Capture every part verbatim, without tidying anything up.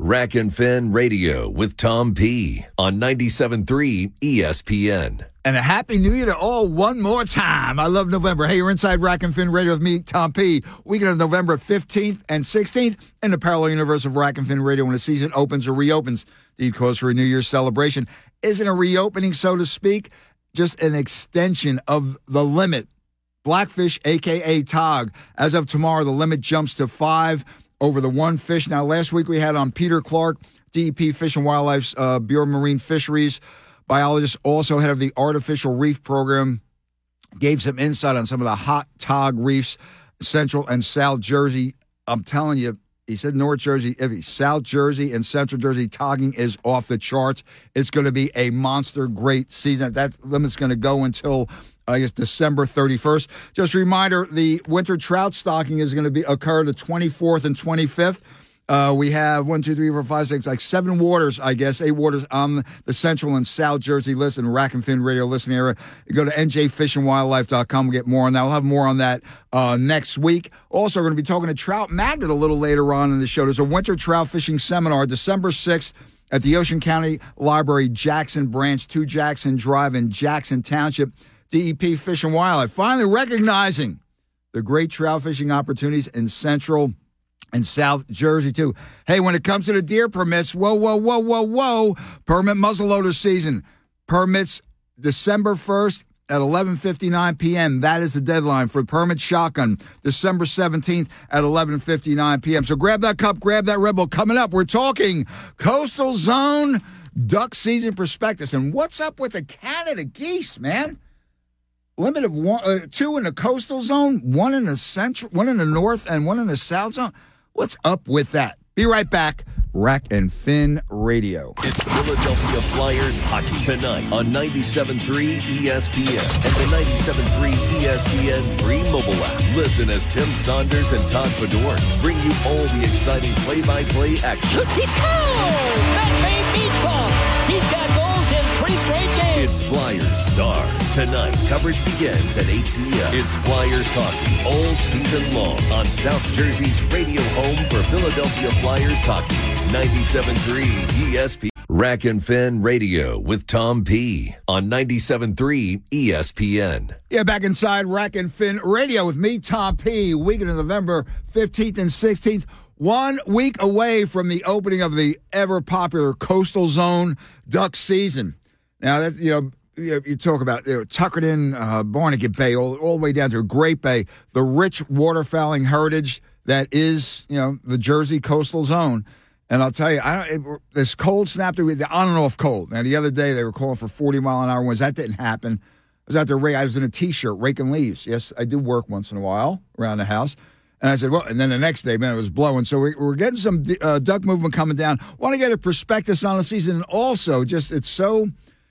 Rack and Fin Radio with Tom P. on ninety-seven point three E S P N. And a Happy New Year to all one more time. I love November. Hey, you're inside Rack and Fin Radio with me, Tom P. Weekend of November fifteenth and sixteenth in the parallel universe of Rack and Fin Radio when the season opens or reopens. The cause for a New Year's celebration isn't a reopening, so to speak, just an extension of the limit. Blackfish, a k a. Tog. As of tomorrow, the limit jumps to five over the one fish. Now, last week we had on Peter Clark, D E P Fish and Wildlife uh, Bureau of Marine Fisheries, biologist, also head of the Artificial Reef Program, gave some insight on some of the hot tog reefs, Central and South Jersey. I'm telling you, he said North Jersey, South Jersey and Central Jersey, togging is off the charts. It's going to be a monster great season. That limit's going to go until I guess December thirty-first. Just a reminder, the winter trout stocking is going to be occur the twenty-fourth and twenty-fifth. Uh, we have one, two, three, four, five, six, like seven waters, I guess, eight waters on the Central and South Jersey list and Rack and Fin Radio listening area. You go to N J fish and wildlife dot com. We'll get more on that. We'll have more on that uh, next week. Also, we're going to be talking to Trout Magnet a little later on in the show. There's a winter trout fishing seminar December sixth at the Ocean County Library, Jackson Branch, two Jackson Drive in Jackson Township. D E P Fish and Wildlife finally recognizing the great trout fishing opportunities in Central and South Jersey, too. Hey, when it comes to the deer permits, whoa, whoa, whoa, whoa, whoa, permit muzzleloader season. Permits December first at eleven fifty-nine p.m. That is the deadline for permit shotgun. December seventeenth at eleven fifty-nine p.m. So grab that cup, grab that Red Bull. Coming up, we're talking Coastal Zone duck season prospectus. And what's up with the Canada geese, man? Limit of one, uh, two in the coastal zone, one in the central, one in the north, and one in the south zone. What's up with that? Be right back. Rack and Fin Radio. It's Philadelphia Flyers hockey tonight on ninety-seven point three E S P N and the ninety-seven point three E S P N free mobile app. Listen as Tim Saunders and Todd Fedor bring you all the exciting play-by-play action. Shoots, he scores! Matt Beach ball. He's got goals in three straight games. It's Flyers Star. Tonight, coverage begins at eight p.m. It's Flyers hockey all season long on South Jersey's radio home for Philadelphia Flyers hockey. ninety-seven point three E S P N. Rack and Fin Radio with Tom P. on ninety-seven point three E S P N. Yeah, back inside Rack and Fin Radio with me, Tom P. Weekend of November fifteenth and sixteenth. One week away from the opening of the ever-popular Coastal Zone duck season. Now, that you know, you, you talk about you know, Tuckerton, uh, Barnegat Bay, all, all the way down to Great Bay, the rich waterfowling heritage that is, you know, the Jersey Coastal Zone. And I'll tell you, I don't, it, this cold snap, the on and off cold. Now, the other day, they were calling for forty mile an hour winds. That didn't happen. I was out there, I was in a T-shirt raking leaves. Yes, I do work once in a while around the house. And I said, well, and then the next day, man, it was blowing. So we, we're getting some uh, duck movement coming down. Want to get a prospectus on the season. And also, just it's so,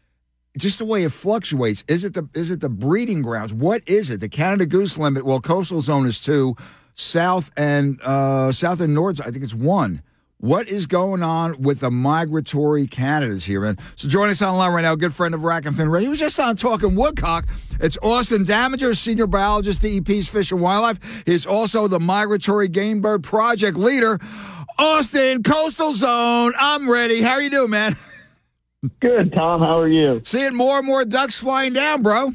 just the way it fluctuates. Is it the is it the breeding grounds? What is it? The Canada goose limit, well, coastal zone is two. South and uh, south and north, I think it's one. What is going on with the migratory Canadas here, man? So joining us on the line right now, a good friend of Rack and Fin Radio. He was just on Talking Woodcock. It's Austin Damager, senior biologist, D E P's Fish and Wildlife. He's also the Migratory Game Bird Project leader. Austin, Coastal Zone, I'm ready. How are you doing, man? Good, Tom. How are you? Seeing more and more ducks flying down, bro.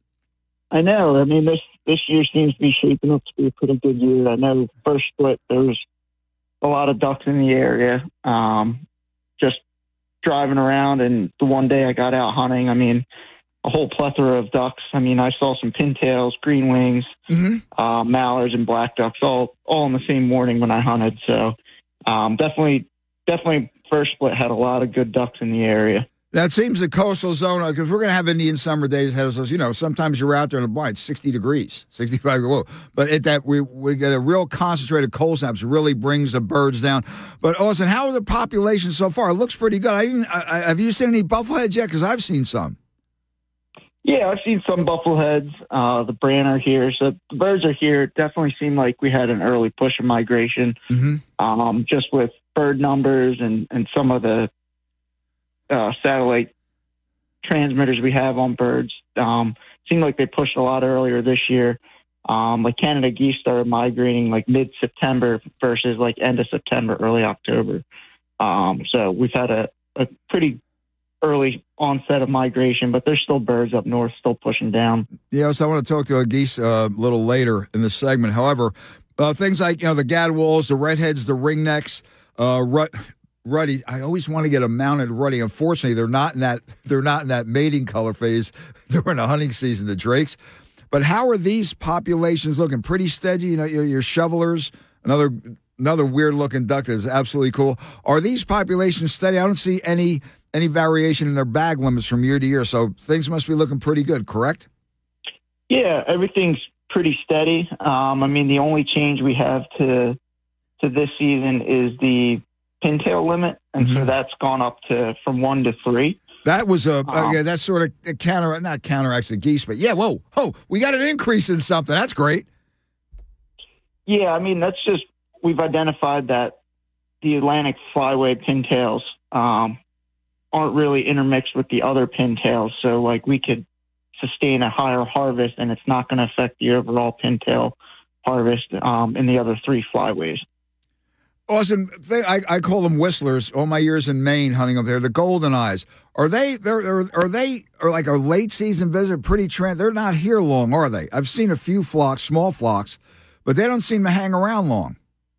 I know. I mean, this this year seems to be shaping up to be a pretty good year. I know first split, there was a lot of ducks in the area. Um, just driving around, and the one day I got out hunting, I mean, a whole plethora of ducks. I mean, I saw some pintails, green wings, mm-hmm. uh, mallards, and black ducks all all in the same morning when I hunted. So um, definitely, definitely first split had a lot of good ducks in the area. That seems the coastal zone, because we're going to have Indian summer days ahead of us. You know, sometimes you're out there in the blind, sixty degrees, sixty-five degrees. But at that, we we get a real concentrated cold snaps, really brings the birds down. But, Austin, how are the populations so far? It looks pretty good. I even, I, have you seen any buffleheads yet? Because I've seen some. Yeah, I've seen some buffleheads. Uh, the brant are here. So the birds are here. It definitely seemed like we had an early push of migration, mm-hmm. um, just with bird numbers and, and some of the Uh, satellite transmitters we have on birds. Um, seemed like they pushed a lot earlier this year. Um, like Canada geese started migrating like mid-September versus like end of September, early October. Um, so we've had a, a pretty early onset of migration, but there's still birds up north still pushing down. Yeah, so I want to talk to a geese uh, a little later in this segment. However, uh, things like, you know, the gadwalls, the redheads, the ringnecks, uh, rut, ruddy. I always want to get a mounted ruddy. Unfortunately, they're not in that they're not in that mating color phase during the hunting season, the drakes. But how are these populations looking? Pretty steady, you know, your, your shovelers, another another weird looking duck that is absolutely cool. Are these populations steady? I don't see any any variation in their bag limits from year to year, so things must be looking pretty good, correct? Yeah, everything's pretty steady. Um, I mean, the only change we have to to this season is the pintail limit, and mm-hmm. so that's gone up to from one to three. That was a um, uh, yeah, that's sort of counter not counteracts the geese, but yeah, whoa, oh, we got an increase in something. That's great. Yeah, I mean, that's just we've identified that the Atlantic flyway pintails um, aren't really intermixed with the other pintails, so like we could sustain a higher harvest, and it's not going to affect the overall pintail harvest um, in the other three flyways. Austin, they, I, I call them whistlers. All my years in Maine hunting up there, the golden eyes. Are they? They're, are, are they? Are like a late season visit? Pretty trend. They're not here long, are they? I've seen a few flocks, small flocks, but they don't seem to hang around long.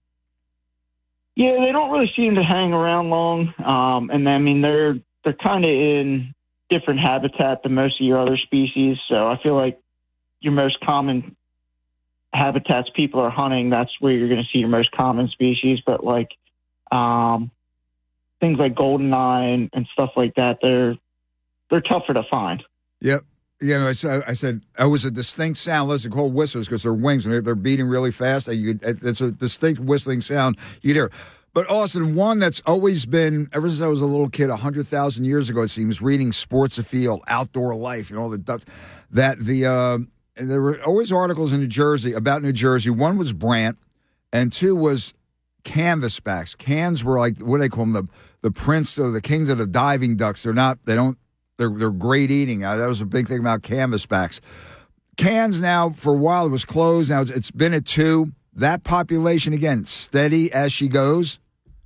Yeah, they don't really seem to hang around long. Um, and I mean, they're they're kind of in different habitat than most of your other species. So I feel like your most common habitats people are hunting, that's where you're going to see your most common species. But like um, things like goldeneye and, and stuff like that, they're they're tougher to find. Yep. You know, I said, I said it was a distinct sound. Let's call whistlers because their wings, when they're, they're beating really fast, you, it's a distinct whistling sound. You hear. But Austin, one that's always been, ever since I was a little kid, one hundred thousand years ago, it seems, reading Sports Afield, Outdoor Life, you know, all the ducks, that the, uh, and there were always articles in New Jersey about New Jersey. One was Brant, and two was canvasbacks. Cans were like, what do they call them? The, the prince or the kings of the diving ducks. They're not, they don't, they're, they're great eating. Uh, that was a big thing about canvasbacks. Cans now, for a while, it was closed. Now it's, it's been at two. That population, again, steady as she goes.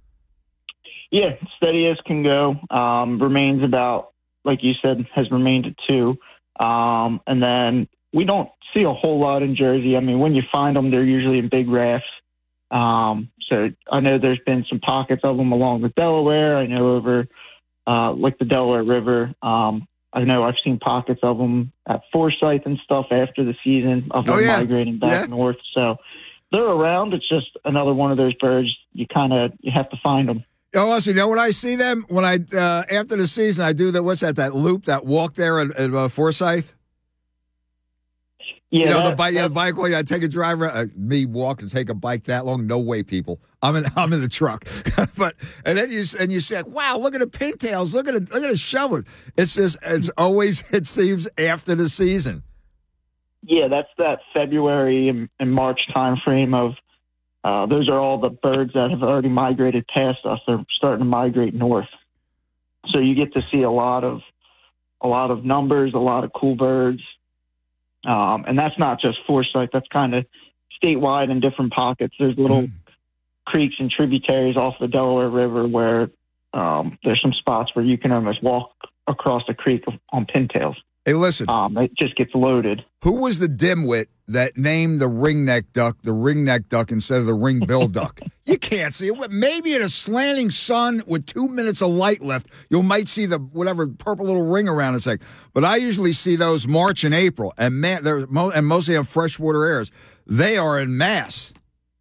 Yeah, steady as can go. Um, remains about, like you said, has remained at two. Um, and then we don't see a whole lot in Jersey. I mean, when you find them, they're usually in big rafts. Um, so I know there's been some pockets of them along the Delaware. I know over uh, like the Delaware River. Um, I know I've seen pockets of them at Forsyth and stuff after the season of them oh, yeah. migrating back yeah. north. So they're around. It's just another one of those birds. You kind of you have to find them. Oh, also, you know when I see them, when I uh, after the season, I do that. What's that? That loop, that walk there at, at uh, Forsyth. Yeah, you know that, the bike. Yeah, bike. Well, I take a drive. Uh, me walk and take a bike that long? No way, people. I'm in. I'm in the truck. But and then you and you say, "Wow, look at the pintails. Look at it. Look at the shovel." It's just. It's always. It seems after the season. Yeah, that's that February and, and March time frame of. Uh, those are all the birds that have already migrated past us. They're starting to migrate north, so you get to see a lot of a lot of numbers, a lot of cool birds, um, and that's not just Forsyth. That's kind of statewide in different pockets. There's little mm. creeks and tributaries off the Delaware River where um, there's some spots where you can almost walk across the creek on pintails. Hey, listen. Um, it just gets loaded. Who was the dimwit that named the ringneck duck the ringneck duck instead of the ring-billed duck? You can't see it. Maybe in a slanting sun with two minutes of light left, you might see the whatever purple little ring around its neck. But I usually see those March and April, and man, they're mo- and mostly on freshwater areas. They are in mass.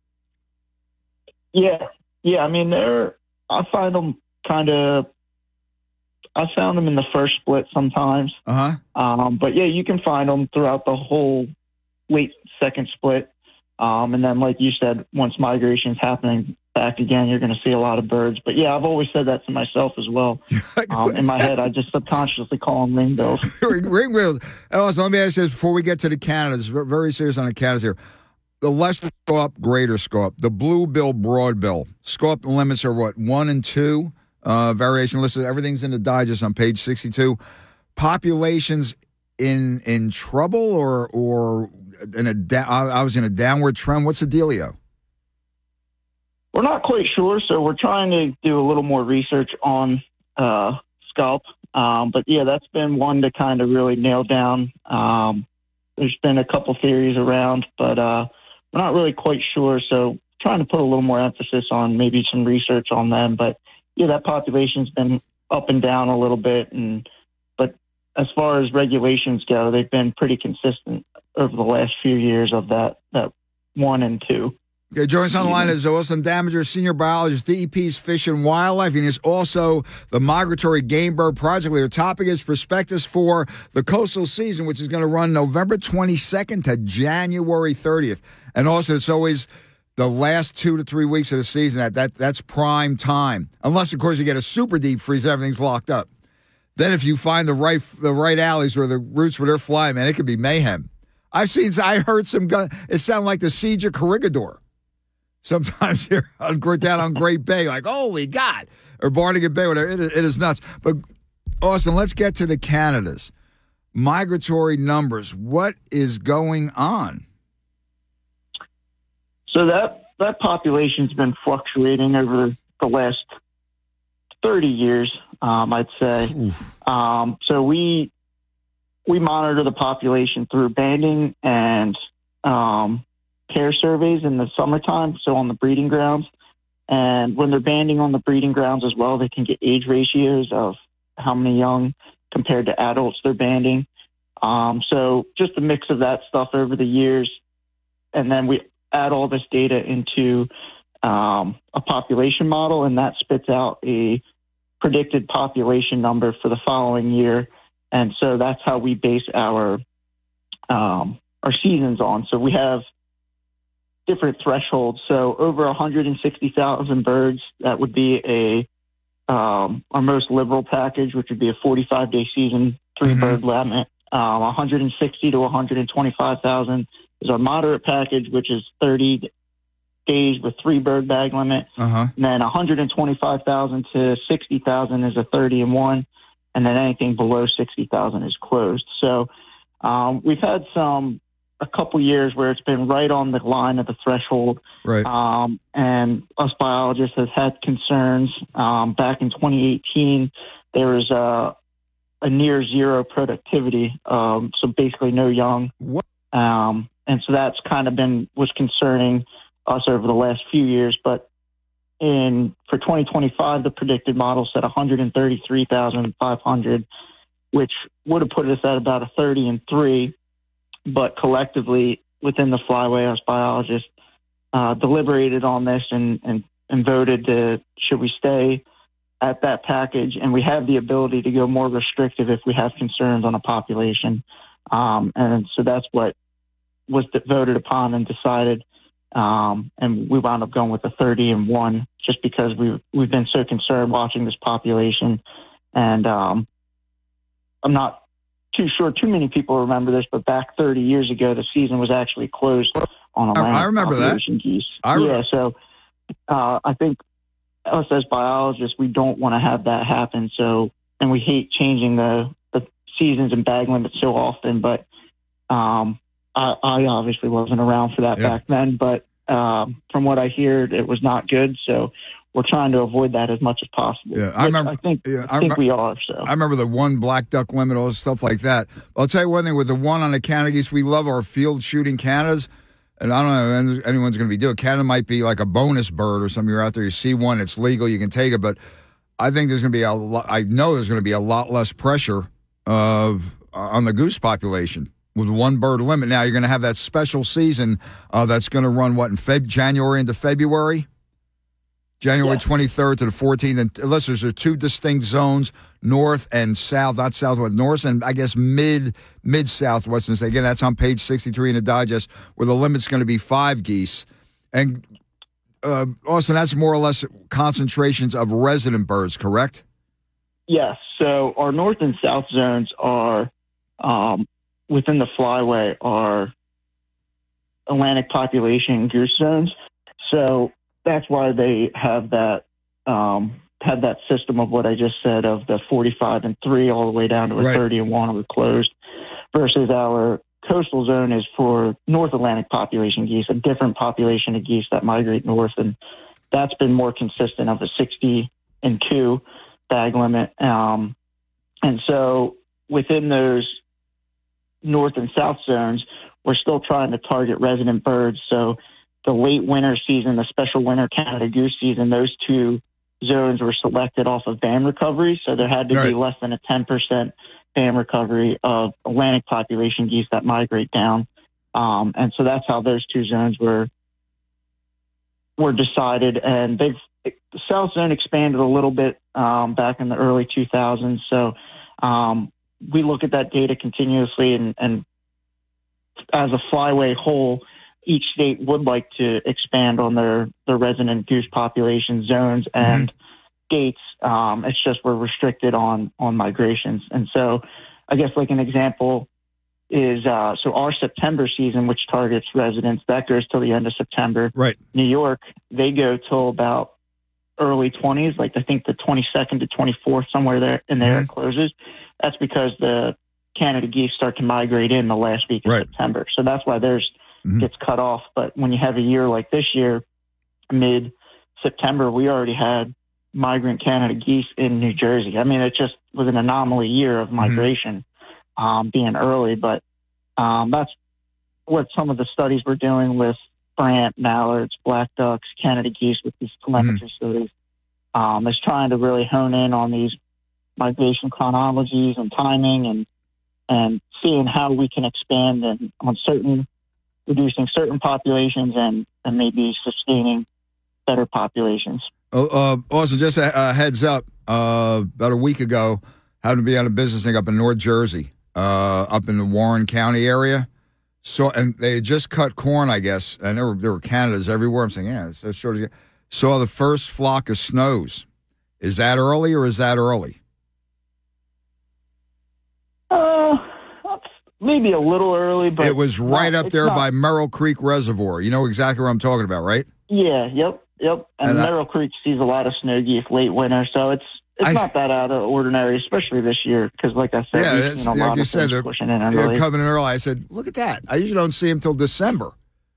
Yeah, yeah. I mean, they're. I find them kind of. I found them in the first split sometimes. Uh huh. Um, but yeah, you can find them throughout the whole late second split. Um, and then, like you said, once migration's happening back again, you're going to see a lot of birds. But yeah, I've always said that to myself as well. Um, in my head, I just subconsciously call them ringbills. Ringbills. Also, let me ask you this before we get to the Canadas. Very serious on the Canadas here. The lesser scope, greater scope, the blue-bill, broad-bill. Scope limits are what, one and two? Uh, variation listed. Everything's in the digest on page sixty-two. Populations in in trouble or or in a da- I was in a downward trend. What's the dealio? We're not quite sure, so we're trying to do a little more research on uh, scalp. Um, but, yeah, that's been one to kind of really nail down. Um, there's been a couple theories around, but uh, we're not really quite sure, so trying to put a little more emphasis on maybe some research on them. But, yeah, that population's been up and down a little bit. And But as far as regulations go, they've been pretty consistent over the last few years of that, that one and two. Okay, joining us on the line is Austin Damager, senior biologist, D E P's Fish and Wildlife, and he's also the Migratory Game Bird Project leader. Topic is prospectus for the coastal season, which is going to run November twenty-second to January thirtieth. And also, it's always the last two to three weeks of the season. That, that That's prime time. Unless, of course, you get a super deep freeze, everything's locked up. Then if you find the right the right alleys or the routes where they're flying, man, it could be mayhem. I've seen, I heard some gun, it sounded like the Siege of Corregidor. Sometimes here on, down on Great Bay, like, holy God, or Barnegat Bay, whatever. It is, it is nuts. But, Austin, let's get to the Canadas. Migratory numbers. What is going on? So that, that population's been fluctuating over the last thirty years, um, I'd say. Um, so we we monitor the population through banding and um pair surveys in the summertime, so on the breeding grounds. And when they're banding on the breeding grounds as well, they can get age ratios of how many young compared to adults they're banding. Um, so just a mix of that stuff over the years. And then we add all this data into um, a population model, and that spits out a predicted population number for the following year. And so that's how we base our um, our seasons on. So we have different thresholds. So over one hundred sixty thousand birds, that would be a um, our most liberal package, which would be a forty-five day season, three mm-hmm. bird limit. Um, one hundred sixty to one hundred twenty-five thousand is our moderate package, which is thirty days with three bird bag limit. Uh-huh. And then one hundred twenty-five thousand to sixty thousand is a thirty and one. And then anything below sixty thousand is closed. So um, we've had some a couple years where it's been right on the line of the threshold. Right. Um, and us biologists have had concerns. Um, back in twenty eighteen, there was a, a near zero productivity. Um, so basically no young. What? Um, and so that's kind of been, was concerning us over the last few years. But in, for twenty twenty-five, the predicted model said one hundred thirty-three thousand five hundred, which would have put us at about a thirty and three. But collectively, within the flyway, us biologists uh, deliberated on this and, and, and voted to, should we stay at that package? And we have the ability to go more restrictive if we have concerns on a population. Um, and so that's what was voted upon and decided. Um, and we wound up going with the thirty and one just because we've, we've been so concerned watching this population. And um, I'm not too sure too many people remember this, but back thirty years ago, the season was actually closed on Atlantic I remember population that. geese. I yeah, remember. so uh, I think us as biologists, we don't want to have that happen. So, and we hate changing the, the seasons and bag limits so often, but um, I, I obviously wasn't around for that yeah. back then, but um, from what I hear, it was not good. So we're trying to avoid that as much as possible. Yeah, I remember. I think, yeah, I think I, we are. So I remember the one black duck limit, all this stuff like that. I'll tell you one thing: with the one on the Canada geese, we love our field shooting Canadas, and I don't know if anyone's going to be doing. Canada might be like a bonus bird or something. You're out there, you see one, it's legal, you can take it. But I think there's going to be a lot. I know there's going to be a lot less pressure of on the goose population with one bird limit. Now you're going to have that special season uh, that's going to run what in Feb January into February. January yeah. twenty-third to the fourteenth, and listeners, there are two distinct zones, north and south, not southwest, north and I guess mid, mid-southwest. And again, that's on page sixty-three in the digest, where the limit's going to be five geese. And, uh, Austin, that's more or less concentrations of resident birds, correct? Yes. So our north and south zones are, um, within the flyway, are Atlantic population goose zones. So that's why they have that um, have that system of what I just said of the forty-five and three all the way down to a right. thirty and one or closed, versus our coastal zone is for North Atlantic population geese, a different population of geese that migrate north and that's been more consistent of a sixty and two bag limit. Um, and so within those north and south zones, we're still trying to target resident birds. So the late winter season, the special winter Canada goose season, those two zones were selected off of B A M recovery. So there had to right. be less than a ten percent B A M recovery of Atlantic population geese that migrate down. Um, and so that's how those two zones were were decided. And they've the South Zone expanded a little bit um, back in the early two thousands. So um, we look at that data continuously, and, and as a flyway whole, each state would like to expand on their, their resident goose population zones and mm-hmm. dates. Um, it's just we're restricted on on migrations. And so I guess like an example is uh, so our September season, which targets residents, that goes till the end of September. Right. New York, they go till about early twenties, like I think the twenty-second to twenty-fourth, somewhere there in there mm-hmm. it closes. That's because the Canada geese start to migrate in the last week of right. September. So that's why theirs mm-hmm. gets cut off. But when you have a year like this year, mid-September, we already had migrant Canada geese in New Jersey. I mean, it just was an anomaly year of migration mm-hmm. um, being early. But um, that's what some of the studies we're doing with brant, mallards, black ducks, Canada geese with these telemetry mm-hmm. studies um, is trying to really hone in on these migration chronologies and timing and and seeing how we can expand and on certain, reducing certain populations and, and maybe sustaining better populations. Oh, uh, also, just a, a heads up, uh, about a week ago, happened to be on a business thing up in North Jersey, uh, up in the Warren County area. So, and they had just cut corn, I guess, and there were, there were Canadas everywhere. I'm saying, yeah, it's so short. Saw the first flock of snows. Is that early or is that early? Uh, maybe a little early, but it was right not, up there not, by Merrill Creek Reservoir. You know exactly what I'm talking about, right? Yeah, yep, yep. And, and Merrill I, Creek sees a lot of snow geese late winter, so it's it's I, not that out of the ordinary, especially this year, because like I said, yeah, we've seen a like lot you of said, things pushing in they're early. coming in early. I said, look at that. I usually don't see them till December,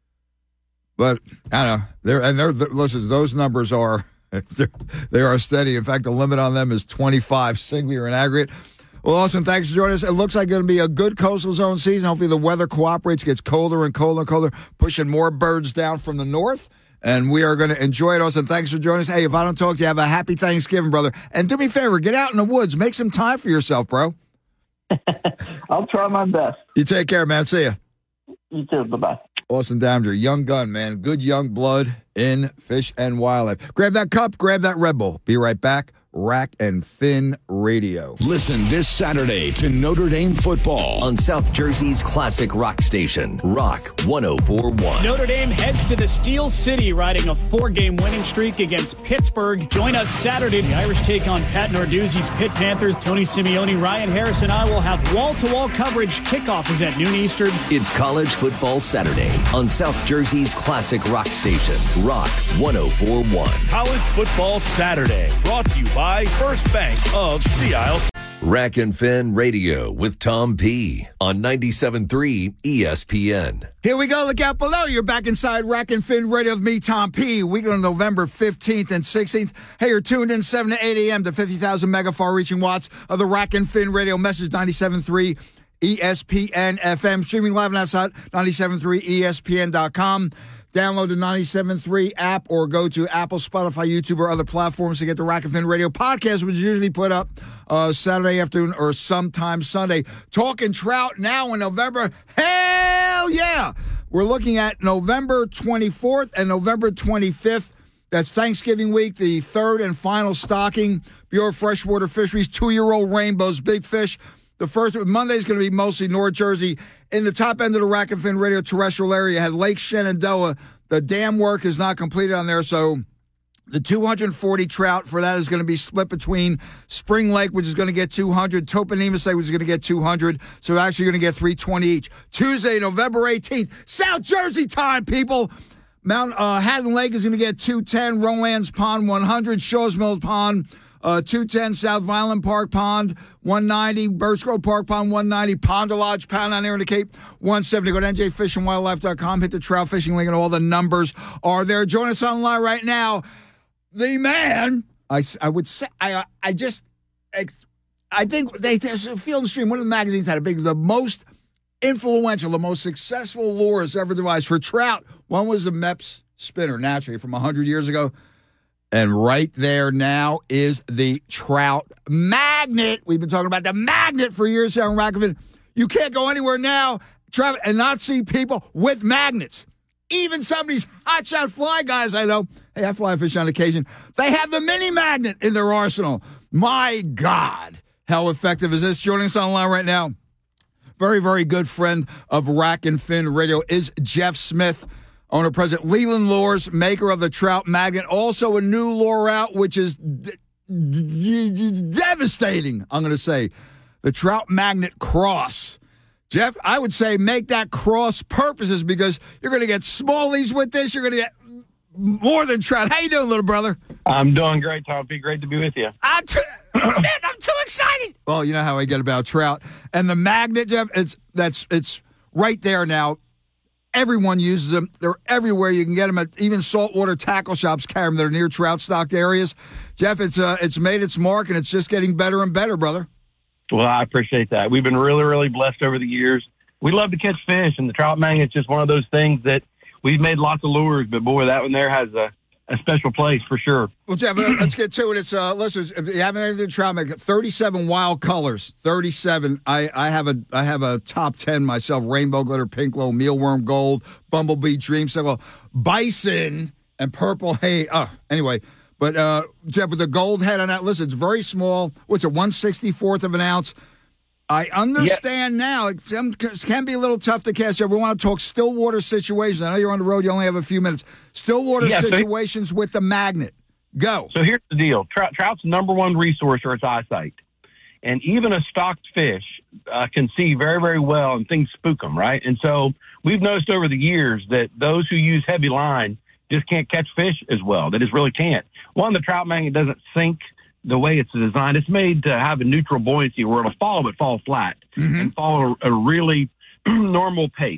but I don't know. They're and they're, they're listen. Those numbers are they are steady. In fact, the limit on them is twenty-five singly or in aggregate. Well, Austin, thanks for joining us. It looks like it's going to be a good coastal zone season. Hopefully the weather cooperates, gets colder and colder and colder, pushing more birds down from the north. And we are going to enjoy it, Austin. Thanks for joining us. Hey, if I don't talk to you, have a happy Thanksgiving, brother. And do me a favor, get out in the woods. Make some time for yourself, bro. I'll try my best. You take care, man. See ya. You too. Bye-bye. Austin Daminger, young gun, man. Good young blood in Fish and Wildlife. Grab that cup. Grab that Red Bull. Be right back. Rack and Fin Radio. Listen this Saturday to Notre Dame football on South Jersey's classic rock station, Rock one oh four point one. Notre Dame heads to the Steel City, riding a four-game winning streak against Pittsburgh. Join us Saturday. The Irish take on Pat Narduzzi's Pitt Panthers. Tony Simeone, Ryan Harris, and I will have wall-to-wall coverage. Kickoff is at noon Eastern. It's College Football Saturday on South Jersey's classic rock station, Rock one oh four point one. College Football Saturday, brought to you by By First Bank of Sea Isle. Rack and Fin Radio with Tom P. on ninety-seven point three E S P N. Here we go. Look out below. You're back inside Rack and Fin Radio with me, Tom P. Week on November fifteenth and sixteenth. Hey, you're tuned in seven to eight a.m. to fifty thousand mega far-reaching watts of the Rack and Fin Radio message, ninety-seven point three E S P N F M. Streaming live and outside, ninety-seven point three E S P N dot com. Download the ninety-seven point three app or go to Apple, Spotify, YouTube, or other platforms to get the Rack and Fin Radio podcast, which is usually put up uh, Saturday afternoon or sometime Sunday. Talking trout now in November. Hell yeah! We're looking at November twenty-fourth and November twenty-fifth. That's Thanksgiving week, the third and final stocking. Bureau of Freshwater Fisheries, two-year-old rainbows, big fish. The first Monday is going to be mostly North Jersey. In the top end of the Rack and Fin Radio terrestrial area, had Lake Shenandoah. The dam work is not completed on there, so the two hundred forty trout for that is going to be split between Spring Lake, which is going to get two hundred, Toponemos Lake, which is going to get two hundred, so they're actually going to get three hundred twenty each. Tuesday, November eighteenth, South Jersey time, people. Mount uh, Haddon Lake is going to get two hundred ten, Rowan's Pond one hundred, Shaw's Mills Pond Uh, two hundred ten, South Violent Park Pond, one ninety, Birch Grove Park Pond, one ninety, Pond Lodge Pound down there in the Cape, one seventy. Go to N J fish and wildlife dot com, hit the trout fishing link, and all the numbers are there. Join us online right now the man, I, I would say, I I just, I think they, there's a Field and Stream, one of the magazines had a big, the most influential, the most successful lures ever devised for trout. One was the Mepps spinner, naturally, from one hundred years ago. And right there now is the Trout Magnet. We've been talking about the Magnet for years here on Raccoon. You can't go anywhere now and not see people with magnets. Even some of these hotshot fly guys I know, hey, I fly fish on occasion, they have the mini magnet in their arsenal. My God, how effective is this? Joining us online right now, very, very good friend of Rack and Fin Radio is Jeff Smith, owner, president, Leland Lures, maker of the Trout Magnet. Also a new lure out, which is d- d- d- devastating, I'm going to say. The Trout Magnet Cross. Jeff, I would say make that cross purposes because you're going to get smallies with this. You're going to get more than trout. How you doing, little brother? I'm doing great, Tom P. Great to be with you. I'm too, man, I'm too excited. Well, you know how I get about trout. And the Magnet, Jeff, it's that's it's right there now. Everyone uses them. They're everywhere. You can get them at even saltwater tackle shops carry them that are near trout-stocked areas. Jeff, it's uh, it's made its mark, and it's just getting better and better, brother. Well, I appreciate that. We've been really, really blessed over the years. We love to catch fish, and the Trout Magnet's just one of those things that we've made lots of lures, but boy, that one there has a, a special place for sure. Well, Jeff, let's get to it. It's uh, listeners, if you haven't anything to Trout Magnet, thirty-seven wild colors. thirty-seven. I, I have a I have a top ten myself: rainbow glitter, pink glow, mealworm gold, bumblebee, dreamsicle, bison, and purple hay. Oh, anyway. But, uh, Jeff, with the gold head on that, listen, it's very small. What's it, one sixty-fourth of an ounce? I understand yeah. now. It can be a little tough to catch. Jeff. We want to talk stillwater situations. I know you're on the road. You only have a few minutes. Stillwater yeah, situations so with the Magnet. Go. So here's the deal. Trout, trout's number one resource are its eyesight. And even a stocked fish uh, can see very, very well, and things spook them, right? And so we've noticed over the years that those who use heavy line just can't catch fish as well. They just really can't. One, the Trout Magnet doesn't sink the way it's designed. It's made to have a neutral buoyancy where it'll fall but fall flat mm-hmm. and fall at a really normal pace.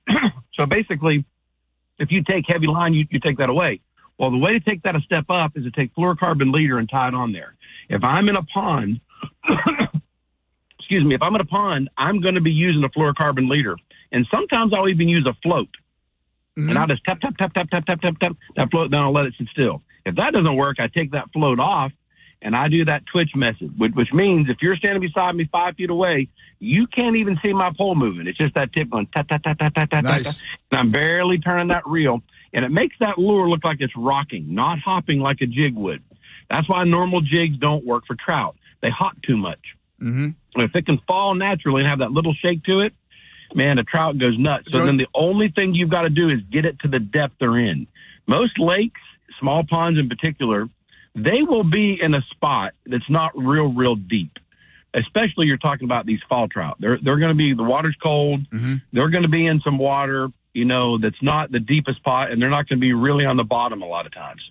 So basically, if you take heavy line, you, you take that away. Well, the way to take that a step up is to take fluorocarbon leader and tie it on there. If I'm in a pond, excuse me, if I'm in a pond, I'm going to be using a fluorocarbon leader. And sometimes I'll even use a float. Mm-hmm. And I'll just tap, tap, tap, tap, tap, tap, tap, tap, that float, then I'll let it sit still. If that doesn't work, I take that float off, and I do that twitch method, which, which means if you're standing beside me five feet away, you can't even see my pole moving. It's just that tip going tap, tap, tap, tap, tap, tap, nice. tap, and I'm barely turning that reel, and it makes that lure look like it's rocking, not hopping like a jig would. That's why normal jigs don't work for trout. They hop too much. Mm-hmm. If it can fall naturally and have that little shake to it, man, a trout goes nuts. So then the only thing you've got to do is get it to the depth they're in. Most lakes, small ponds in particular, they will be in a spot that's not real, real deep. Especially you're talking about these fall trout. They're they're going to be, the water's cold. Mm-hmm. They're going to be in some water, you know, that's not the deepest spot, and they're not going to be really on the bottom a lot of times.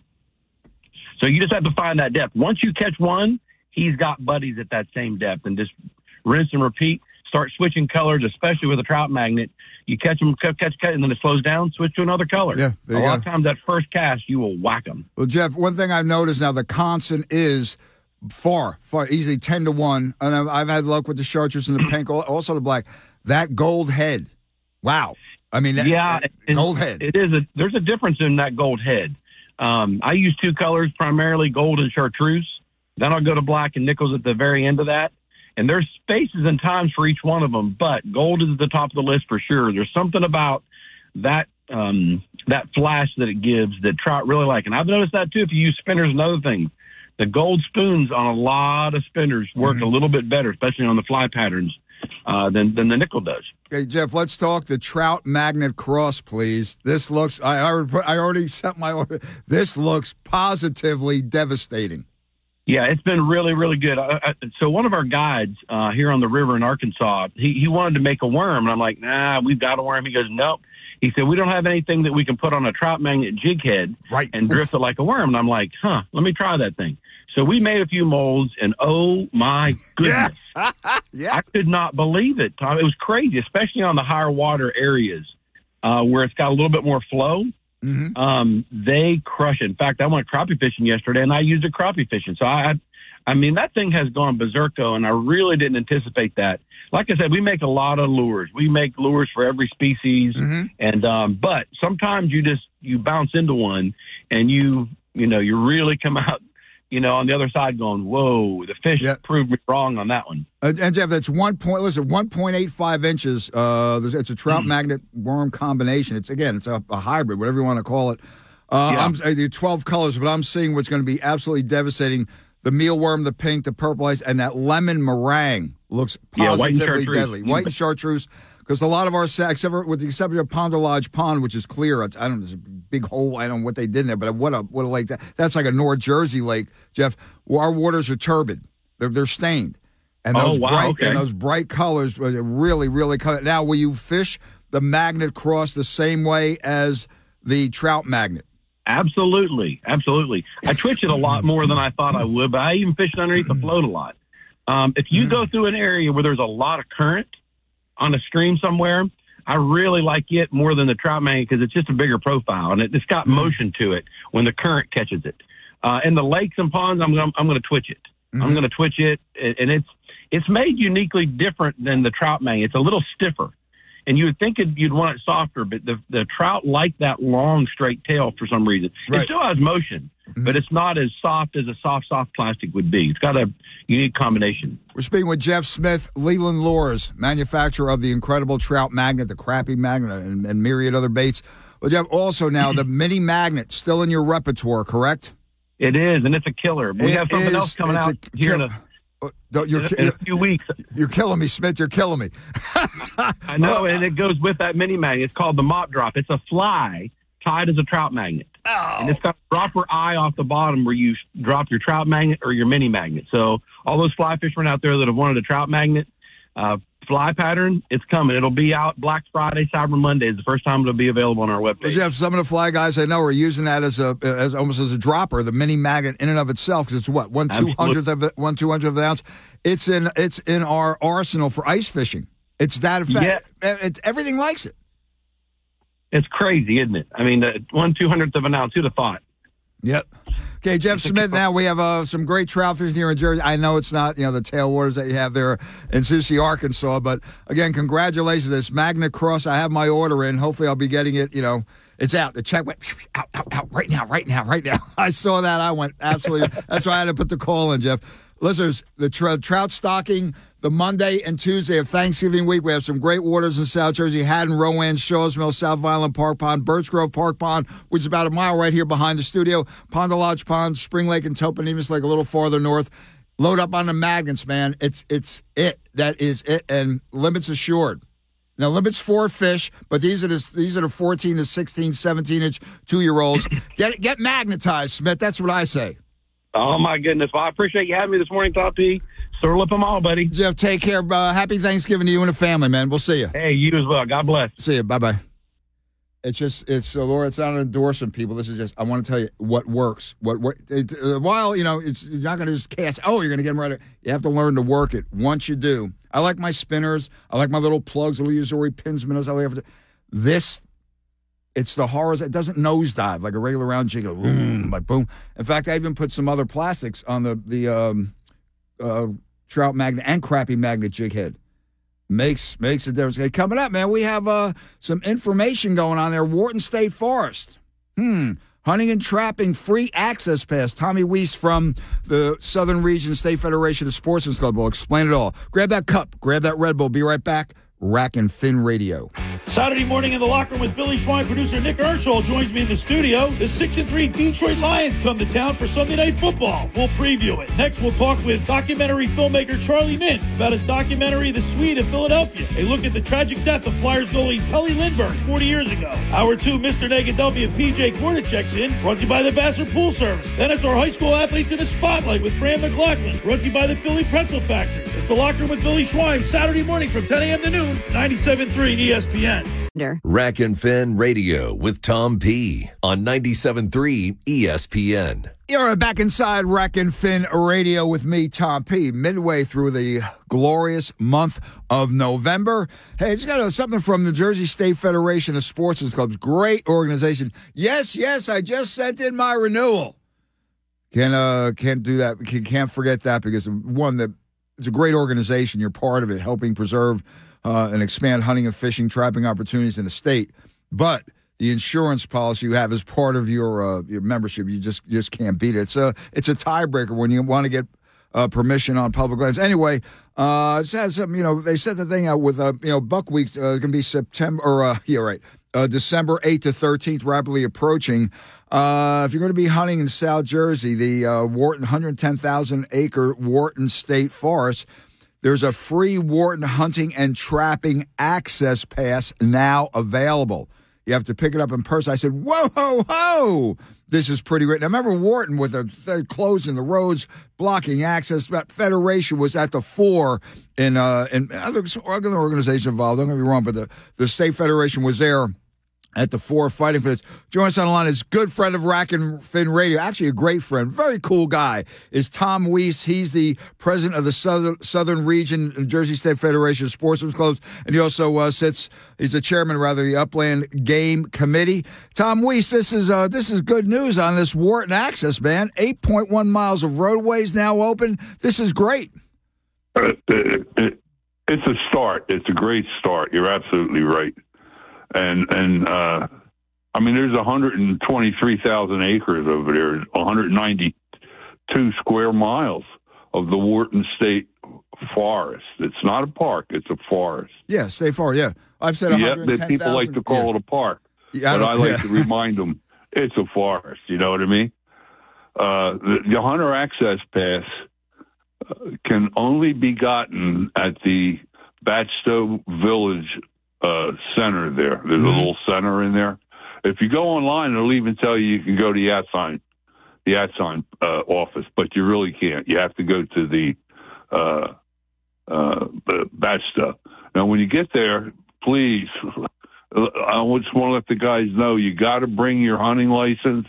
So you just have to find that depth. Once you catch one, he's got buddies at that same depth, and just rinse and repeat. Start switching colors, especially with a Trout Magnet. You catch them, catch, catch, and then it slows down, switch to another color. Yeah, there you a go. lot of times that first cast, you will whack them. Well, Jeff, one thing I've noticed now, the constant is far, far, easily ten to one. And I've, I've had luck with the chartreuse and the pink, also the black. That gold head. Wow. I mean, that, yeah, that gold head. It is a, there's a difference in that gold head. Um, I use two colors, primarily gold and chartreuse. Then I'll go to black and nickels at the very end of that. And there's spaces and times for each one of them, but gold is at the top of the list for sure. There's something about that um, that flash that it gives that trout really like. And I've noticed that, too, if you use spinners and other things. The gold spoons on a lot of spinners work mm-hmm. a little bit better, especially on the fly patterns, uh, than, than the nickel does. Hey, Jeff, let's talk the Trout Magnet Cross, please. This looks, I already, I already sent my order. This looks positively devastating. Yeah, it's been really, really good. I, I, so one of our guides uh, here on the river in Arkansas, he, he wanted to make a worm. And I'm like, nah, we've got a worm. He goes, nope. He said, we don't have anything that we can put on a Trout Magnet jig head right. and drift it like a worm. And I'm like, huh, let me try that thing. So we made a few molds, and oh, my goodness. Yeah. yeah. I could not believe it, Tom. It was crazy, especially on the higher water areas uh, where it's got a little bit more flow. Mm-hmm. Um, they crush it. In fact, I went crappie fishing yesterday, and I used it crappie fishing. So I, I mean, that thing has gone berserko, and I really didn't anticipate that. Like I said, we make a lot of lures. We make lures for every species, Mm-hmm. and um, but sometimes you just you bounce into one, and you you know you really come out, you know, on the other side going, whoa, the fish Yep. proved me wrong on that one. Uh, and Jeff, that's one point. Listen, one point eight five inches. Uh, there's- it's a trout Mm. magnet worm combination. It's again, it's a, a hybrid, whatever you want to call it. Uh, Yeah. I'm I do twelve colors, but I'm seeing what's going to be absolutely devastating. The mealworm, the pink, the purple ice, and that lemon meringue looks Yeah, white and positively chartreuse. deadly. White and chartreuse, because a lot of our sacks, except for, with the exception of Pond Lodge Pond, which is clear. It's, I don't know, there's a big hole. I don't know what they did in there, but what a what a lake that. That's like a North Jersey lake, Jeff. Our waters are turbid. They're they're stained, and Oh, those wow, bright okay. and those bright colors uh, really really cut. Now, will you fish the magnet cross the same way as the trout magnet? Absolutely, absolutely. I twitch it a lot more than I thought I would, but I even fish underneath the float a lot. Um, if you go through an area where there's a lot of current on a stream somewhere, I really like it more than the trout magnet because it's just a bigger profile and it, it's got motion to it when the current catches it. Uh, in the lakes and ponds, I'm gonna, I'm going to twitch it. Mm-hmm. I'm going to twitch it, and it's it's made uniquely different than the trout magnet. It's a little stiffer. And you would think it, you'd want it softer, but the, the trout like that long, straight tail for some reason. Right. It still has motion, Mm-hmm. but it's not as soft as a soft, soft plastic would be. It's got a unique combination. We're speaking with Jeff Smith, Leland Lures, manufacturer of the incredible trout magnet, the crappie magnet, and, and myriad other baits. Well, Jeff, also now the mini magnet still in your repertoire, correct? It is, and it's a killer. We It have something is- else coming it's out a here in kill- a, Uh, don't- You're, in a few weeks. you're killing me, Smith. You're killing me. I know, and it goes with that mini magnet. It's called the mop drop. It's a fly tied as a trout magnet. Oh. And it's got a dropper eye off the bottom where you drop your trout magnet or your mini magnet. So all those fly fishermen out there that have wanted a trout magnet uh, fly pattern, it's coming. It'll be out Black Friday, Cyber Monday is the first time it'll be available on our webpage. Well, Jeff, some of the fly guys I know are using that as a as almost as a dropper, the mini magnet in and of itself, because it's what one two hundredth of it, one two hundredth of an ounce. It's in it's in our arsenal for ice fishing. It's that effect. Yeah. It's everything likes it. It's crazy, isn't it? I mean, the one two hundredth of an ounce. Who'd have thought? Yep. Okay, Jeff Smith. Now we have uh, some great trout fishing here in Jersey. I know it's not you know the tailwaters that you have there in Sioux, Arkansas, but again, congratulations. This Magnet Cross. I have my order in. Hopefully, I'll be getting it. You know, it's out. The check went out, out, out right now, right now, right now. I saw that. I went absolutely. That's why I had to put the call in, Jeff. Listeners, the tr- trout stocking. The Monday and Tuesday of Thanksgiving week, we have some great waters in South Jersey, Haddon, Rowan, Shaw's Mill, South Violent Park Pond, Birch Grove Park Pond, which is about a mile right here behind the studio, Pond Lodge Pond, Spring Lake, and Toponimus Lake a little farther north. Load up on the magnets, man. It's it's it. That is it. And limits assured. Now, limits four fish, but these are the, these are the fourteen to sixteen, seventeen inch two-year-olds. Get get magnetized, Smith. That's what I say. Oh, my goodness. Well, I appreciate you having me this morning, Top P. Circle up them all, buddy. Jeff, take care. Uh, happy Thanksgiving to you and the family, man. We'll see you. Hey, you as well. God bless. See you. Bye bye. It's just, it's, uh, Laura, it's not an endorsement, people. This is just, I want to tell you what works. What, what, it, uh, while, you know, it's, you're not going to just cast, oh, you're going to get them right. You have to learn to work it. Once you do, I like my spinners. I like my little plugs, little Uzori pins, minnows. I like this. It's the horrors. It doesn't nosedive like a regular round jig. Boom, like boom. In fact, I even put some other plastics on the, the, um, uh, trout magnet and crappie magnet jig head. Makes makes a difference. Okay, coming up, man, we have uh, some information going on there. Wharton State Forest. Hmm. Hunting and trapping free access pass. Tommy Weiss from the Southern Region State Federation of Sportsman's Club will explain it all. Grab that cup. Grab that Red Bull. Be right back. Rack and Fin Radio. Saturday morning in the locker room with Billy Schwein. Producer Nick Earnshaw joins me in the studio. The six and three Detroit Lions come to town for Sunday Night Football. We'll preview it. Next, we'll talk with documentary filmmaker Charlie Mint about his documentary The Swede of Philadelphia. A look at the tragic death of Flyers goalie Pelly Lindbergh forty years ago. Hour two, Mister Negadelphia P J Korda checks in. Brought to you by the Vassar Pool Service. Then it's our high school athletes in the spotlight with Fran McLaughlin. Brought to you by the Philly Pretzel Factory. It's the locker room with Billy Schwein Saturday morning from ten a.m. to noon afternoon, ninety-seven point three E S P N. Rack and Fin Radio with Tom P. on ninety-seven point three E S P N. You're back inside Rack and Fin Radio with me, Tom P. Midway through the glorious month of November. Hey, it's got something from the Jersey State Federation of Sports Clubs. Great organization. Yes, yes, I just sent in my renewal. Can't uh can't do that. Can't forget that because one that it's a great organization. You're part of it, helping preserve uh, and expand hunting and fishing, trapping opportunities in the state. But the insurance policy you have as part of your uh, your membership, you just you just can't beat it. It's a it's a tiebreaker when you want to get uh, permission on public lands. Anyway, uh, it says something. You know, they set the thing out with uh, you know Buck Week uh, going to be September or uh, yeah right uh, December eighth to thirteenth, rapidly approaching. Uh, if you're going to be hunting in South Jersey, the uh, Wharton one hundred ten thousand acre Wharton State Forest, there's a free Wharton hunting and trapping access pass now available. You have to pick it up in person. I said, whoa, whoa, whoa. This is pretty great. Now, remember Wharton with the they're closing the roads, blocking access. That Federation was at the fore in, uh, in other, other organizations involved. Don't get me wrong, but the, the State Federation was there at the fore fighting for this. Joining us on the line is good friend of Rack and Fin Radio, actually a great friend, very cool guy, is Tom Weiss. He's the president of the Southern, Southern Region Jersey State Federation of Sportsmen's Clubs, and he also uh, sits, he's the chairman, rather, the Upland Game Committee. Tom Weiss, this is uh, this is good news on this Wharton access, man. eight point one miles of roadways now open. This is great. Uh, it, it, it's a start. It's a great start. You're absolutely right. And, and uh, I mean, there's one hundred twenty-three thousand acres over there, one hundred ninety-two square miles of the Wharton State Forest. It's not a park, it's a forest. Yeah, State Forest, yeah. I've said one hundred ten thousand. Yeah, people like to call yeah. it a park, yeah, but I, I like yeah. to remind them it's a forest, you know what I mean? Uh, the, the Hunter Access Pass uh, can only be gotten at the Batstow Village Uh, center there. There's mm-hmm. a little center in there. If you go online, it'll even tell you you can go to the Atsign, the Atsign uh, office, but you really can't. You have to go to the uh, uh, Batstow. Now, when you get there, please, I just want to let the guys know you got to bring your hunting license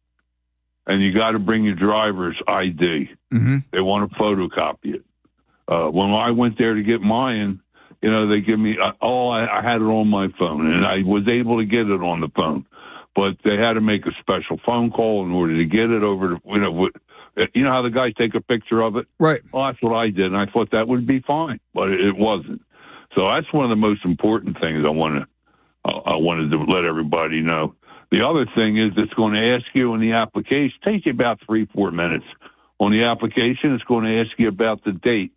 and you got to bring your driver's I D. Mm-hmm. They want to photocopy it. Uh, when I went there to get mine, you know, they give me, oh, I, I had it on my phone, and I was able to get it on the phone. But they had to make a special phone call in order to get it over to, you know, you know how the guys take a picture of it? Right. Well, that's what I did, and I thought that would be fine, but it, it wasn't. So that's one of the most important things I want to, I wanted to let everybody know. The other thing is it's going to ask you in the application, take you about three, four minutes. On the application, it's going to ask you about the dates.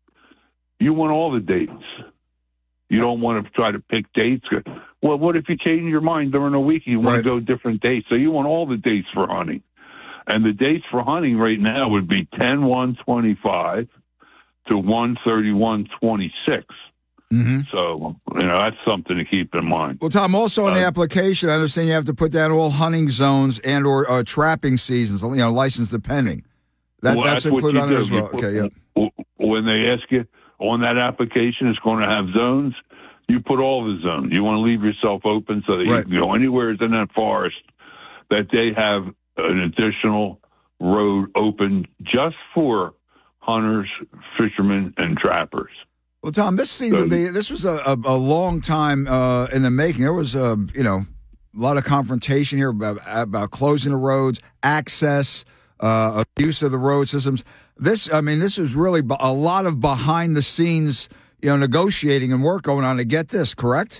You want all the dates. You don't want to try to pick dates. Well, what if you change your mind during a week? You want right. to go different dates. So you want all the dates for hunting. And the dates for hunting right now would be ten one twenty-five to one thirty-one twenty-six. Mm-hmm. So, you know, that's something to keep in mind. Well, Tom, also in the uh, application, I understand you have to put down all hunting zones and or uh, trapping seasons, you know, license depending. That, well, that's, that's included on there do. as well. Put, okay, yeah. When they ask you, on that application, it's going to have zones. You put all the zones. You want to leave yourself open so that right. you can go anywhere in that forest, that they have an additional road open just for hunters, fishermen, and trappers. Well, Tom, this seemed so, to be, this was a, a, a long time uh, in the making. There was, uh, you know, a lot of confrontation here about, about closing the roads, access, uh, abuse of the road systems. This, I mean, this is really a lot of behind the scenes, you know, negotiating and work going on to get this, correct?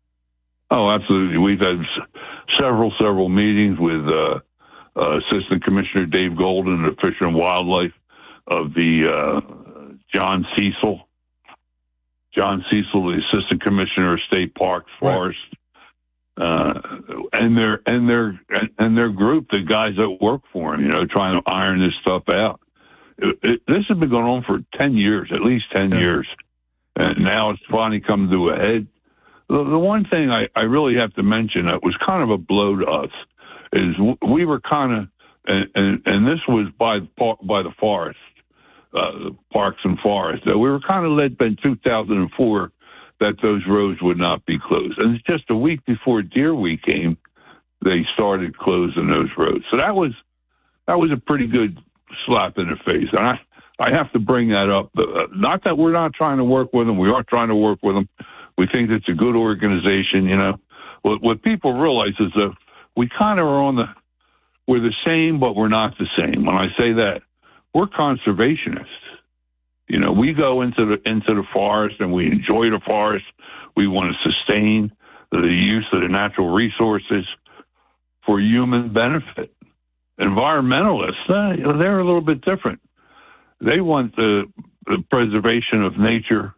Oh, absolutely. We've had several, several meetings with uh, uh, Assistant Commissioner Dave Golden of Fish and Wildlife, of the uh, John Cecil. John Cecil, the Assistant Commissioner of State Parks, Forest, right. uh, and their and their and their group, the guys that work for him, you know, trying to iron this stuff out. It, it, this has been going on for ten years, at least ten yeah. years, and now it's finally come to a head. The, the one thing I, I really have to mention that was kind of a blow to us is we were kind of, and, and, and this was by by the forest, uh, Parks and Forests. We were kind of led by two thousand four that those roads would not be closed. And just a week before Deer Week came, they started closing those roads. So that was that was a pretty good slap in the face. And I, I have to bring that up. Uh, not that we're not trying to work with them. We are trying to work with them. We think it's a good organization, you know. What, what people realize is that we kind of are on the, we're the same, but we're not the same. When I say that, we're conservationists. You know, we go into the into the forest and we enjoy the forest. We want to sustain the use of the natural resources for human benefit. Environmentalists, uh, they're a little bit different. They want the, the preservation of nature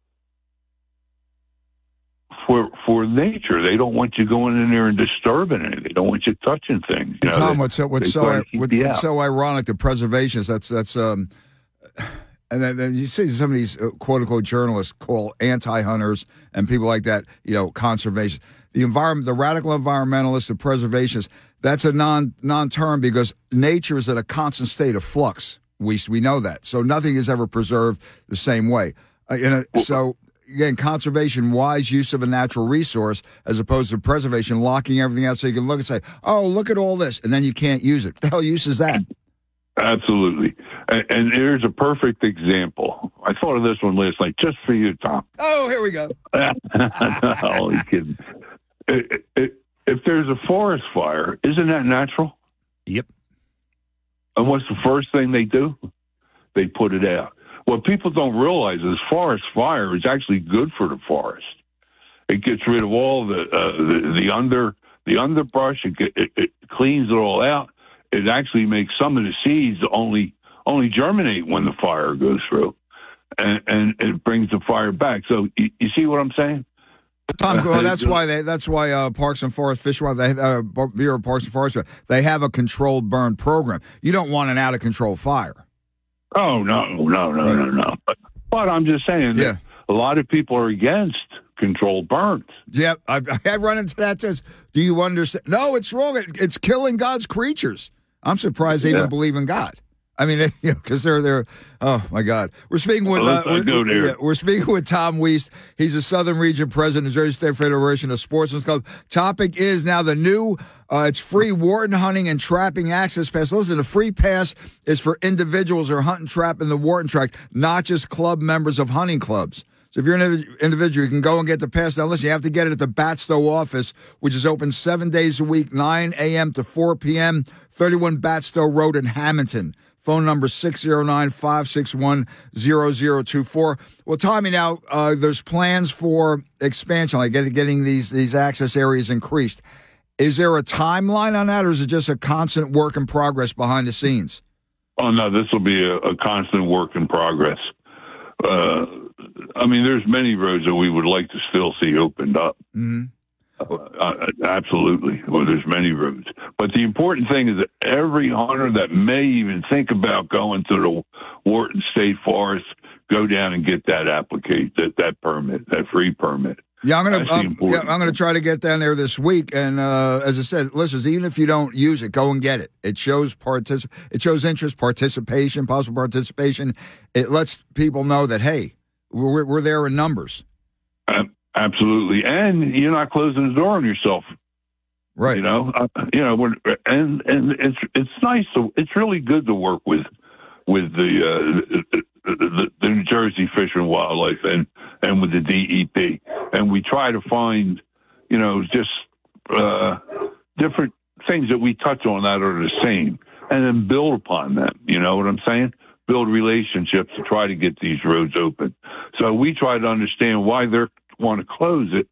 for for nature. They don't want you going in there and disturbing it. They don't want you touching things. You know, Tom, they, what's so what's so what, what's so ironic? The preservationists. That's that's um, and then, then you see some of these uh, quote unquote journalists call anti-hunters and people like that. You know, conservation. The environment, the radical environmentalists, the preservationists. That's a non non term because nature is at a constant state of flux. We we know that. So nothing is ever preserved the same way. Uh, in a, so. Again, conservation, wise use of a natural resource, as opposed to preservation, locking everything out so you can look and say, oh, look at all this, and then you can't use it. What the hell use is that? Absolutely. And, and here's a perfect example. I thought of this one last night just for you, Tom. Oh, here we go. Only kidding. If there's a forest fire, isn't that natural? Yep. And what's the first thing they do? They put it out. What people don't realize is forest fire is actually good for the forest. It gets rid of all the uh, the, the under the underbrush. It, get, it, it cleans it all out. It actually makes some of the seeds only only germinate when the fire goes through, and, and it brings the fire back. So you, you see what I'm saying? Tom, well, that's why they that's why uh, Parks and Forest Fish and Wildlife, uh, Bureau of Parks and Forest, they have a controlled burn program. You don't want an out of control fire. Oh, no, no, no, no, no. But, but I'm just saying yeah. that a lot of people are against controlled burns. Yeah, I, I run into that. Says, do you understand? No, it's wrong. It, it's killing God's creatures. I'm surprised they yeah. even believe in God. I mean, because you know, they're they're. Oh my God, we're speaking with uh, we're, yeah, we're speaking with Tom Weist. He's the Southern Region President of Jersey State Federation of Sportsmen's Club. Topic is now the new. Uh, it's free Wharton hunting and trapping access pass. Listen, the free pass is for individuals who are hunting trap in the Wharton tract, not just club members of hunting clubs. So if you're an individual, you can go and get the pass. Now, listen, you have to get it at the Batstow office, which is open seven days a week, nine a.m. to four p.m., thirty-one Batstow Road in Hamilton. Phone number six oh nine, five six one, zero zero two four. Well, Tommy, now uh, there's plans for expansion, like getting, getting these, these access areas increased. Is there a timeline on that, or is it just a constant work in progress behind the scenes? Oh, no, this will be a, a constant work in progress. Uh, I mean, there's many roads that we would like to still see opened up. Mm-hmm. Uh, uh, absolutely. Well, there's many roads. But the important thing is that every hunter that may even think about going to the Wharton State Forest, go down and get that application, that, that permit, that free permit. Yeah, I'm gonna um, yeah, I'm gonna try to get down there this week. And uh, as I said, listeners, even if you don't use it, go and get it. It shows particip- It shows interest, participation, possible participation. It lets people know that hey, we're we're there in numbers. Uh, absolutely, and you're not closing the door on yourself. Right. You know. Uh, you know. We're, and and it's it's nice. To, it's really good to work with with the. Uh, The, the New Jersey Fish and Wildlife and, and with the D E P. And we try to find, you know, just uh, different things that we touch on that are the same and then build upon them. You know what I'm saying? Build relationships to try to get these roads open. So we try to understand why they want to close it.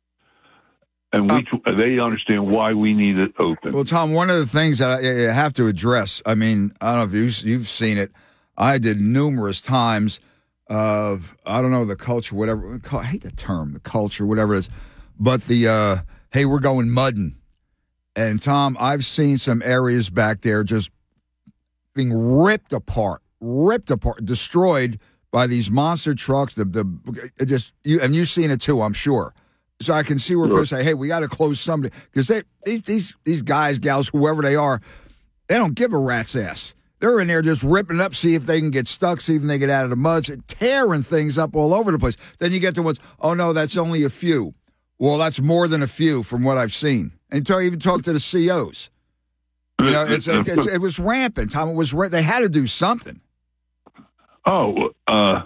And we, um, they understand why we need it open. Well, Tom, one of the things that I have to address, I mean, I don't know if you've, you've seen it. I did numerous times of, I don't know, the culture, whatever. I hate the term, the culture, whatever it is. But the, uh, hey, we're going mudding. And, Tom, I've seen some areas back there just being ripped apart, ripped apart, destroyed by these monster trucks. The the it just you And you've seen it, too, I'm sure. So I can see where people say, hey, we got to close somebody. Because they these, these, these guys, gals, whoever they are, they don't give a rat's ass. They're in there just ripping it up, see if they can get stuck, see if they get out of the mud, tearing things up all over the place. Then you get the ones, oh, no, that's only a few. Well, that's more than a few from what I've seen. And to even talk to the C Os. You know, it's, it's it was rampant. Tom, it was they had to do something. Oh, uh,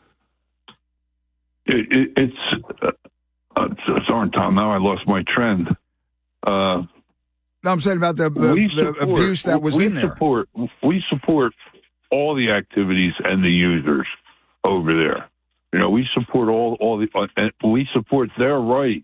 it, it, it's uh, uh, sorry, Tom. Now I lost my trend. Uh, no, I'm saying about the, the, support, the abuse that was we in there. Support, we support all the activities and the users over there. You know, we support all all the uh, and we support their right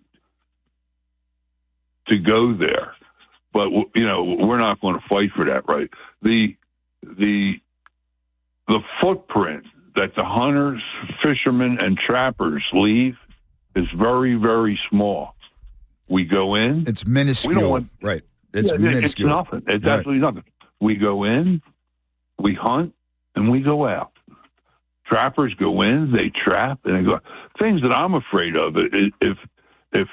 to go there. But, you know, we're not going to fight for that, right? The the the footprint that the hunters, fishermen, and trappers leave is very, very small. We go in. It's minuscule. We don't want, right. It's yeah, minuscule. It's nothing. It's right. absolutely nothing. We go in, we hunt, and we go out. Trappers go in, they trap, and they go. Things that I'm afraid of, if if if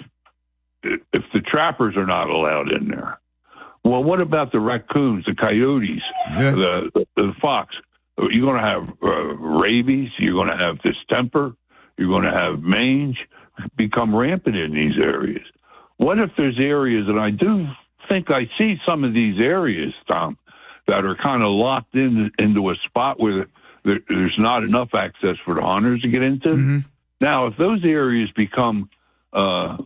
if the trappers are not allowed in there. Well, what about the raccoons, the coyotes, yeah. the, the the fox? You're going to have uh, rabies. You're going to have distemper. You're going to have mange become rampant in these areas. What if there's areas, and I do think I see some of these areas, Tom, that are kind of locked in into a spot where there, there's not enough access for the hunters to get into. Mm-hmm. Now, if those areas become uh,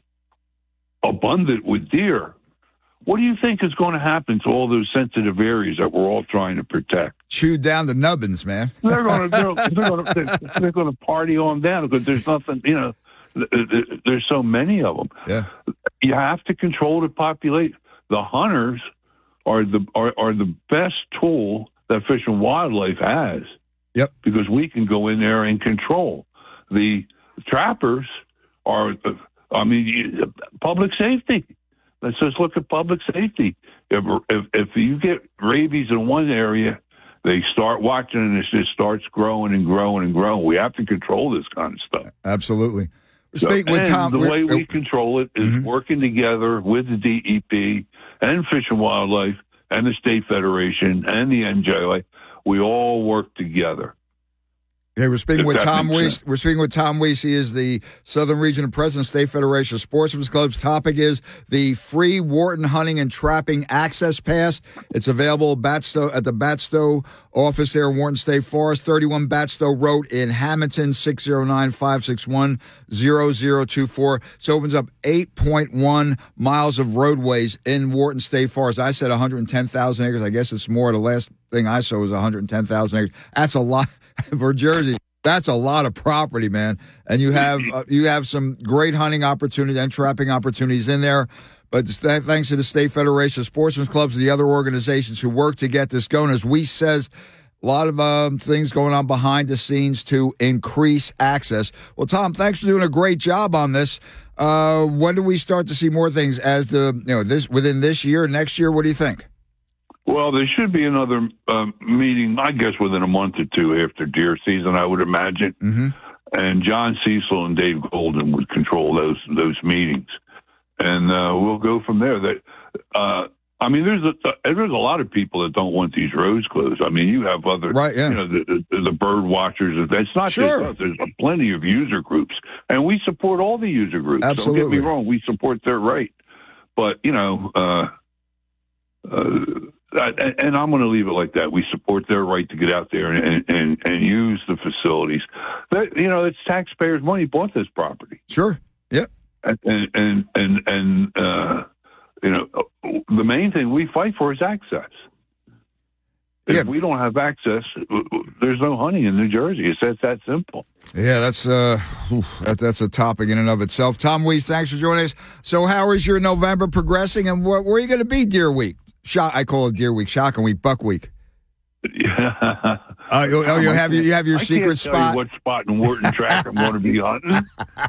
abundant with deer, what do you think is going to happen to all those sensitive areas that we're all trying to protect? Chewed down the nubbins, man. They're going to they're, they're going to they're going to party on down because there's nothing, you know. There's so many of them. Yeah, you have to control the population. The hunters are the are, are the best tool that Fish and Wildlife has. Yep, because we can go in there and control. The trappers are, I mean, public safety. Let's just look at public safety. If, if if you get rabies in one area, they start watching and it just starts growing and growing and growing. We have to control this kind of stuff. Absolutely. So, Speak with and Tom, the way we uh, control it is mm-hmm. working together with the D E P and Fish and Wildlife and the State Federation and the N J I. We all work together. Hey, we're speaking If with that Tom makes Weiss. sense. We're speaking with Tom Weiss. He is the Southern Regional President, State Federation of Sportsmen's Clubs. Topic is the free Wharton Hunting and Trapping Access Pass. It's available Batstow, at the Batstow office there in Wharton State Forest, thirty-one Batstow Road in Hamilton, six oh nine, five six one, zero zero two four. So it opens up eight point one miles of roadways in Wharton State Forest. I said one hundred ten thousand acres. I guess it's more. The last thing I saw was one hundred ten thousand acres. That's a lot for Jersey. That's a lot of property, man. And you have uh, you have some great hunting opportunities and trapping opportunities in there. But th- thanks to the State Federation of Sportsmen's Clubs and the other organizations who work to get this going, as we says, a lot of um, things going on behind the scenes to increase access. Well, Tom, thanks for doing a great job on this. Uh, when do we start to see more things as the you know this within this year, next year? What do you think? Well, there should be another uh, meeting, I guess, within a month or two after deer season, I would imagine. Mm-hmm. And John Cecil and Dave Golden would control those those meetings, and uh, we'll go from there. That uh, I mean, there's a there's a lot of people that don't want these roads closed. I mean, you have other, right, yeah. you know, the, the, the bird watchers. It's not sure. just us. There's plenty of user groups, and we support all the user groups. Absolutely. Don't get me wrong, we support their right, but you know. Uh, uh, And I'm going to leave it like that. We support their right to get out there and, and, and use the facilities. That, you know, it's taxpayers' money bought this property. Sure. Yep. And and and and uh, you know, the main thing we fight for is access. If yeah. we don't have access, there's no hunting in New Jersey. It's that that simple. Yeah, that's uh, that, that's a topic in and of itself. Tom Weiss, thanks for joining us. So, how is your November progressing, and where, where are you going to be Deer Week? Shock, I call it Deer Week, Shocking Week, Buck Week. Yeah. Uh, you, oh, you have your you have your I secret can't spot. Tell you what spot in Wharton Track I'm going to be hunting.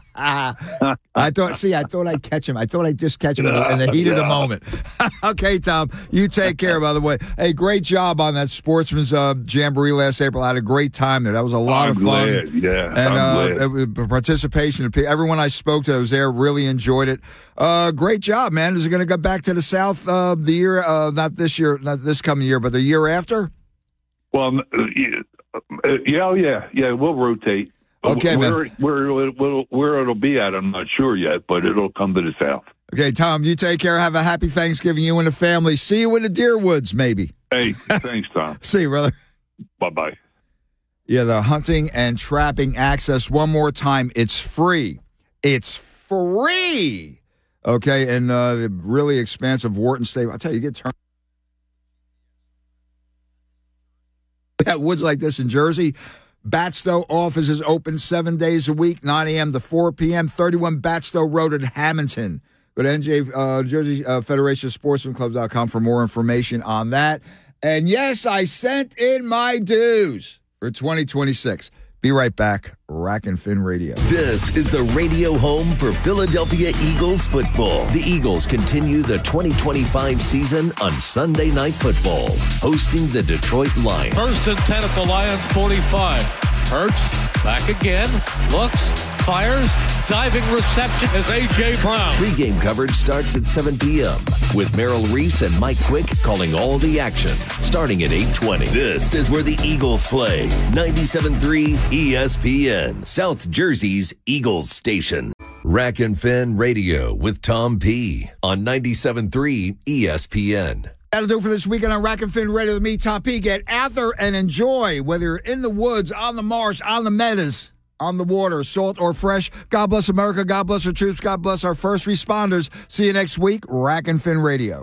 I thought. See, I thought I'd catch him. I thought I'd just catch him in the, in the heat yeah. of the moment. Okay, Tom, you take care. By the way, hey, great job on that Sportsman's uh, Jamboree last April. I had a great time there. That was a lot I'm of fun. Glad. Yeah, and I'm uh, glad. it was participation. Everyone I spoke to that was there really enjoyed it. Uh, great job, man. Is it going to go back to the South uh, the year? Uh, not this year, not this coming year, but the year after. Well, uh, yeah, oh, yeah, yeah. We'll rotate. Okay, where, man. Where, where, where it'll be at, I'm not sure yet, but it'll come to the south. Okay, Tom, you take care. Have a happy Thanksgiving, you and the family. See you in the deer woods, maybe. Hey, thanks, Tom. See you, brother. Bye-bye. Yeah, the hunting and trapping access. One more time, it's free. It's free. Okay, and uh, the really expansive Wharton State. I'll tell you, you get turned. At woods like this in Jersey. Batstow office is open seven days a week, nine a.m. to four p.m., thirty-one Batstow Road in Hamilton. Go to N J, uh, Jersey uh, Federation Sportsman Club dot com for more information on that. And yes, I sent in my dues for twenty twenty-six. Be right back. Rack and Fin Radio. This is the radio home for Philadelphia Eagles football. The Eagles continue the twenty twenty-five season on Sunday Night Football, hosting the Detroit Lions. First and ten at the Lions forty-five. Hurts, back again, looks, fires, diving reception is A J. Brown. Pre-game coverage starts at seven p.m. with Merrill Reese and Mike Quick calling all the action, starting at eight twenty. This is where the Eagles play. ninety-seven point three E S P N, South Jersey's Eagles station. Rack and Fin Radio with Tom P. on ninety-seven point three E S P N. That'll do it for this weekend on Rack and Fin Radio with me, Tom P. Get out there and enjoy, whether you're in the woods, on the marsh, on the meadows, on the water, salt or fresh. God bless America. God bless our troops. God bless our first responders. See you next week. Rack and Fin Radio.